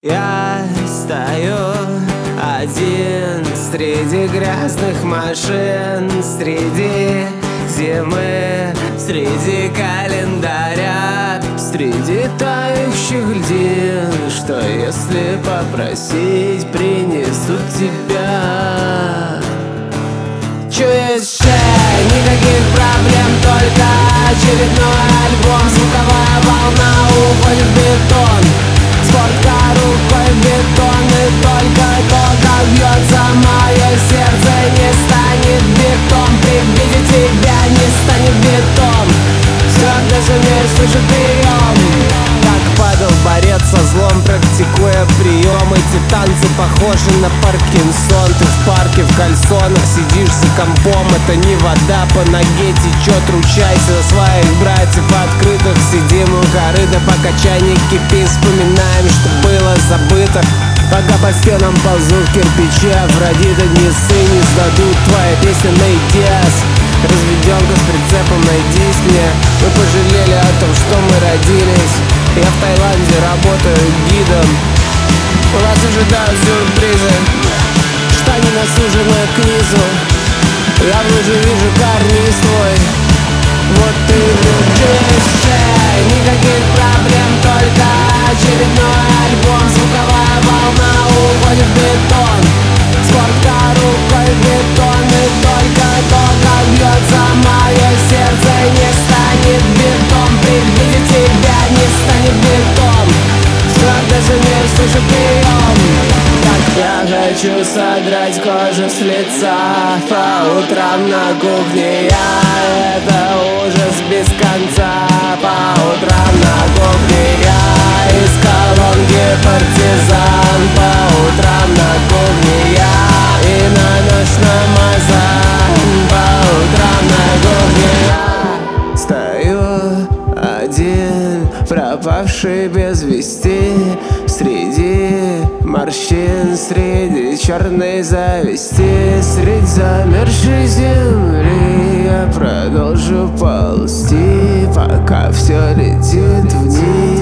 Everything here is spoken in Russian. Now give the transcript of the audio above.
Я стою один среди грязных машин, среди зимы, среди календаря, среди тающих льдин. Что если попросить, принесут тебя? Чуешь шею, никаких проблем, только очередной альбом. Звуковая волна уходит в бетон, спорткар рукой в бетон. И только то, как бьется мое сердце, не станет бетом. При виде тебя не станет бетом. Твердо сумеешь слышать прием. Как падал борец со злом, практикуя прием. Эти танцы похожи на Паркинсон. Ты в парке в кальсонах сидишь за компом. Это не вода, по ноге течет. Ручайся за своих братьев открытых. Сидим у корыта, пока чайник кипит. Вспоминаем, что было забыто. Пока по стенам ползут кирпичи, Афродита, не сы, не сдадут твои песни на ИТС. Разведенка с прицепом, найдись мне. Мы пожалели о том, что мы родились. Я в Таиланде работаю гидом. Вас ожидают сюрпризы. Штани насужены к низу. Я в луже вижу карниз твой. Вот ты влюбишь. Никаких проблем, только очередной альбом. Звуковая волна уходит в бетон, спорткар рукой в бетон. И только то, как бьется мое сердце, не станет бетом. При виде тебя не станет бетом. Твердо сумеешь слышать прием. Как я хочу содрать кожу с лица по утрам на кухне. Это ужас без конца. По утрам на кухне я из колонки партизан. По утрам на кухне я и на ночь намазан. По утрам на кухне я стою один, пропавший без вести. Среди морщин, среди черной зависти, среди замерзшей земли я продолжу ползти, пока все летит вниз.